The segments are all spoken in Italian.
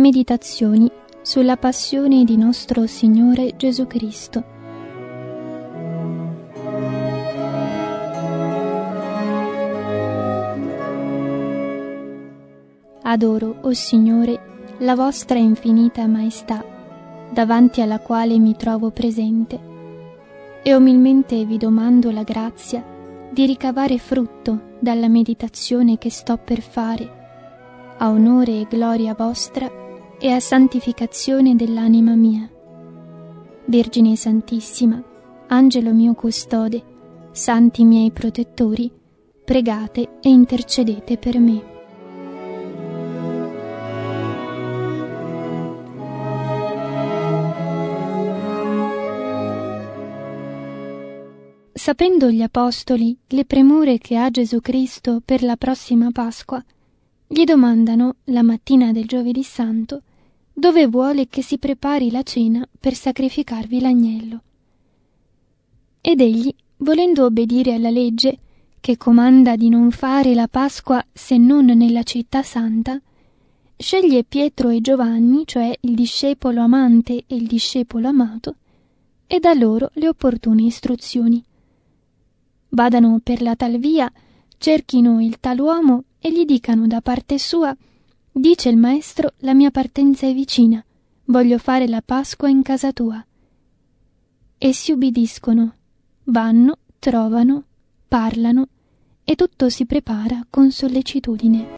Meditazioni sulla passione di nostro Signore Gesù Cristo. Adoro, o Signore, la vostra infinita maestà, davanti alla quale mi trovo presente, e umilmente vi domando la grazia di ricavare frutto dalla meditazione che sto per fare, a onore e gloria vostra e a santificazione dell'anima mia. Vergine Santissima, Angelo mio custode, santi miei protettori, pregate e intercedete per me. Sapendo gli apostoli le premure che ha Gesù Cristo per la prossima Pasqua, gli domandano, la mattina del Giovedì Santo, dove vuole che si prepari la cena per sacrificarvi l'agnello. Ed egli, volendo obbedire alla legge, che comanda di non fare la Pasqua se non nella città santa, sceglie Pietro e Giovanni, cioè il discepolo amante e il discepolo amato, e dà loro le opportune istruzioni. Vadano per la tal via, cerchino il tal uomo e gli dicano da parte sua: dice il maestro, la mia partenza è vicina, voglio fare la Pasqua in casa tua. Essi ubbidiscono, vanno, trovano, parlano e tutto si prepara con sollecitudine.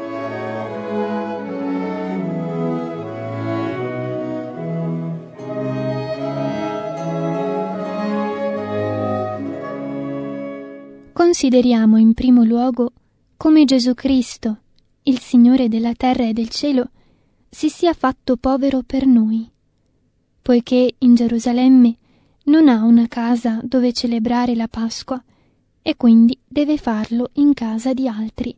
Consideriamo in primo luogo come Gesù Cristo, il Signore della terra e del cielo, si sia fatto povero per noi, poiché in Gerusalemme non ha una casa dove celebrare la Pasqua e quindi deve farlo in casa di altri.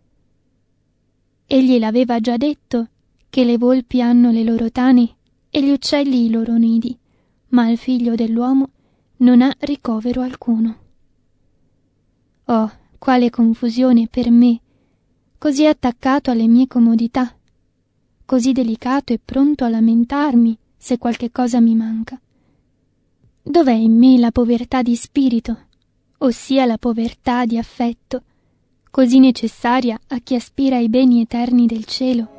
Egli l'aveva già detto che le volpi hanno le loro tane e gli uccelli i loro nidi, ma il Figlio dell'uomo non ha ricovero alcuno. Oh, quale confusione per me, così attaccato alle mie comodità, così delicato e pronto a lamentarmi se qualche cosa mi manca. Dov'è in me la povertà di spirito, ossia la povertà di affetto, così necessaria a chi aspira ai beni eterni del cielo?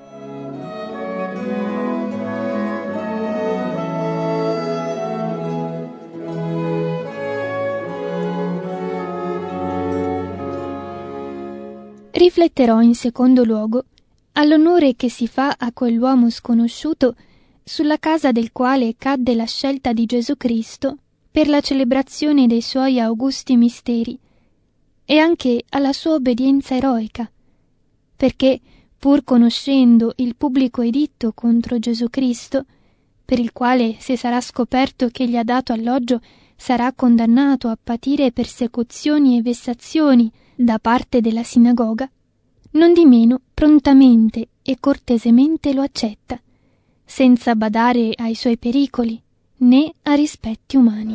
Rifletterò in secondo luogo all'onore che si fa a quell'uomo sconosciuto sulla casa del quale cadde la scelta di Gesù Cristo per la celebrazione dei suoi augusti misteri, e anche alla sua obbedienza eroica, perché, pur conoscendo il pubblico editto contro Gesù Cristo, per il quale se sarà scoperto che gli ha dato alloggio sarà condannato a patire persecuzioni e vessazioni da parte della sinagoga, nondimeno prontamente e cortesemente lo accetta, senza badare ai suoi pericoli né a rispetti umani.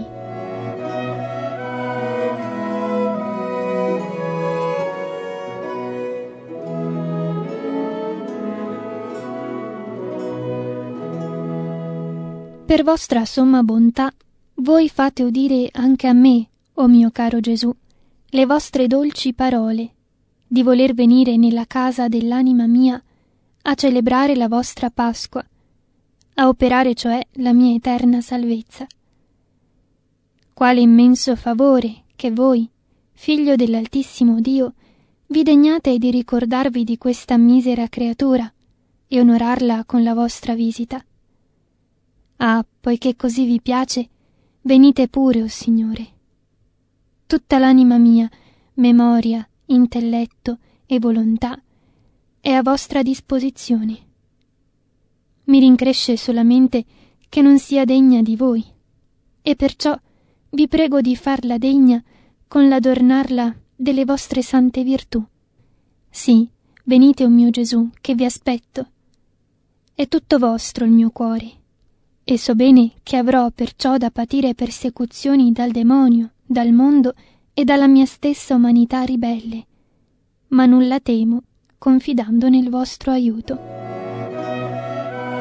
Per vostra somma bontà, voi fate udire anche a me, o mio caro Gesù, le vostre dolci parole, di voler venire nella casa dell'anima mia a celebrare la vostra Pasqua, a operare cioè la mia eterna salvezza. Quale immenso favore che voi, figlio dell'Altissimo Dio, vi degnate di ricordarvi di questa misera creatura e onorarla con la vostra visita. Ah, poiché così vi piace, venite pure, o Signore. Tutta l'anima mia, memoria, intelletto e volontà è a vostra disposizione. Mi rincresce solamente che non sia degna di voi, e perciò vi prego di farla degna con l'adornarla delle vostre sante virtù. Sì, venite, o mio Gesù, che vi aspetto. È tutto vostro il mio cuore, e so bene che avrò perciò da patire persecuzioni dal demonio, dal mondo e dalla mia stessa umanità ribelle, ma nulla temo, confidando nel vostro aiuto.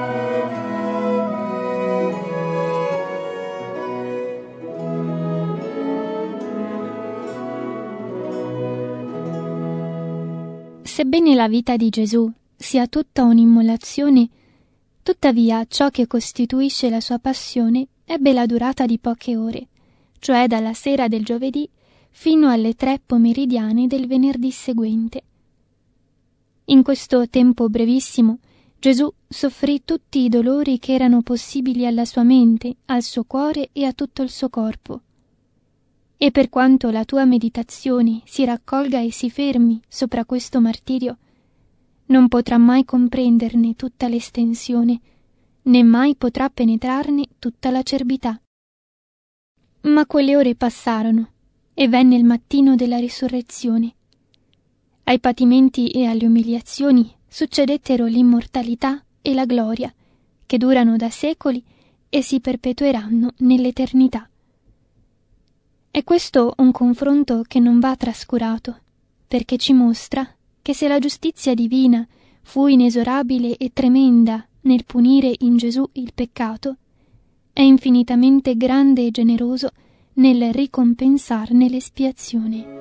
sebbene la vita di Gesù sia tutta un'immolazione, tuttavia ciò che costituisce la sua passione ebbe la durata di poche ore, cioè dalla sera del giovedì fino alle 3 pomeridiane del venerdì seguente. In questo tempo brevissimo Gesù soffrì tutti i dolori che erano possibili alla sua mente, al suo cuore e a tutto il suo corpo. E per quanto la tua meditazione si raccolga e si fermi sopra questo martirio, non potrà mai comprenderne tutta l'estensione, né mai potrà penetrarne tutta l'acerbità. Ma quelle ore passarono, e venne il mattino della risurrezione. Ai patimenti e alle umiliazioni succedettero l'immortalità e la gloria, che durano da secoli e si perpetueranno nell'eternità. È questo un confronto che non va trascurato, perché ci mostra che se la giustizia divina fu inesorabile e tremenda nel punire in Gesù il peccato, è infinitamente grande e generoso nel ricompensarne l'espiazione.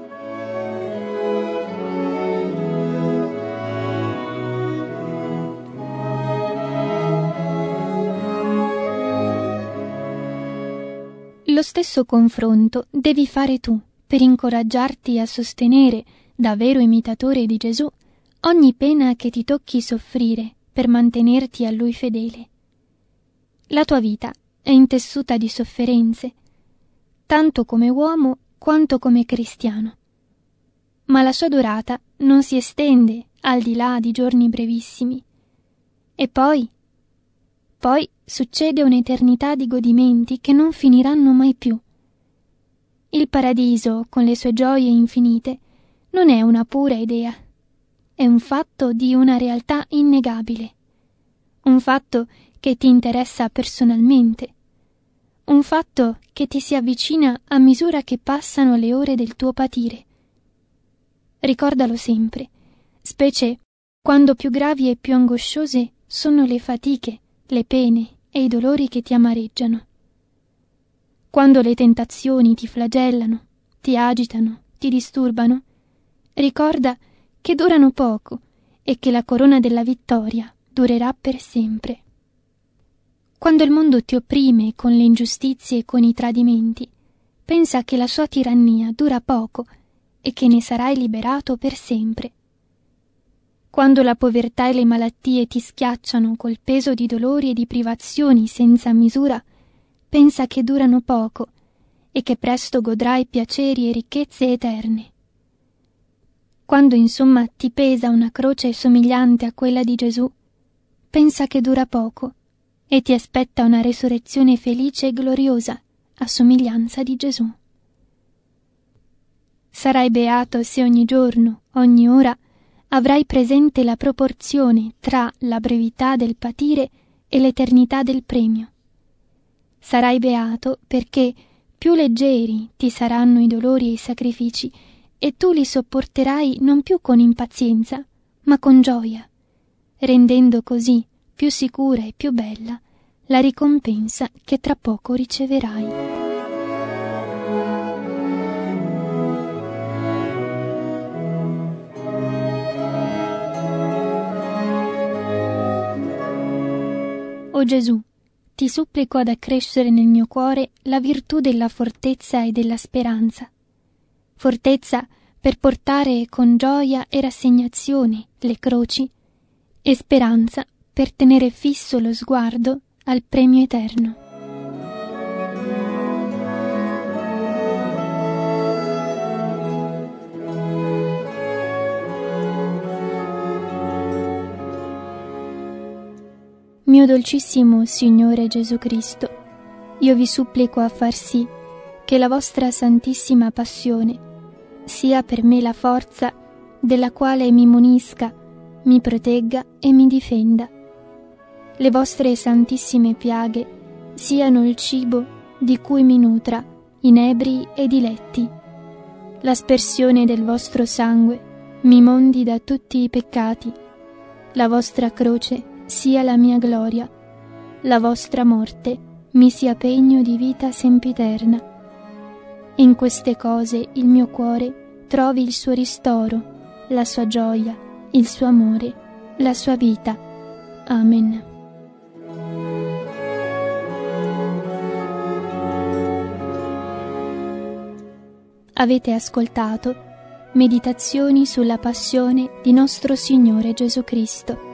Lo stesso confronto devi fare tu per incoraggiarti a sostenere, da vero imitatore di Gesù, ogni pena che ti tocchi soffrire per mantenerti a Lui fedele. La tua vita è intessuta di sofferenze, tanto come uomo quanto come cristiano, ma la sua durata non si estende al di là di giorni brevissimi. E poi succede un'eternità di godimenti che non finiranno mai più. Il paradiso, con le sue gioie infinite, non è una pura idea, è un fatto di una realtà innegabile, un fatto che ti interessa personalmente, un fatto che ti si avvicina a misura che passano le ore del tuo patire. Ricordalo sempre, specie quando più gravi e più angosciose sono le fatiche, le pene e i dolori che ti amareggiano. Quando le tentazioni ti flagellano, ti agitano, ti disturbano, ricorda che durano poco e che la corona della vittoria durerà per sempre. Quando il mondo ti opprime con le ingiustizie e con i tradimenti, pensa che la sua tirannia dura poco e che ne sarai liberato per sempre. Quando la povertà e le malattie ti schiacciano col peso di dolori e di privazioni senza misura, pensa che durano poco e che presto godrai piaceri e ricchezze eterne. Quando insomma ti pesa una croce somigliante a quella di Gesù, pensa che dura poco e ti aspetta una resurrezione felice e gloriosa a somiglianza di Gesù. Sarai beato se ogni giorno, ogni ora, avrai presente la proporzione tra la brevità del patire e l'eternità del premio. Sarai beato perché più leggeri ti saranno i dolori e i sacrifici e tu li sopporterai non più con impazienza, ma con gioia, rendendo così più sicura e più bella la ricompensa che tra poco riceverai. O Gesù, ti supplico ad accrescere nel mio cuore la virtù della fortezza e della speranza. Fortezza per portare con gioia e rassegnazione le croci e speranza per tenere fisso lo sguardo al premio eterno. Mio dolcissimo Signore Gesù Cristo, io vi supplico a far sì che la vostra santissima passione sia per me la forza della quale mi munisca, mi protegga e mi difenda. Le vostre santissime piaghe siano il cibo di cui mi nutra, inebri e diletti. L'aspersione del vostro sangue mi mondi da tutti i peccati. La vostra croce sia la mia gloria, la vostra morte mi sia pegno di vita sempiterna. In queste cose il mio cuore trovi il suo ristoro la sua gioia, il suo amore, la sua vita. Amen. Avete ascoltato Meditazioni sulla passione di nostro Signore Gesù Cristo,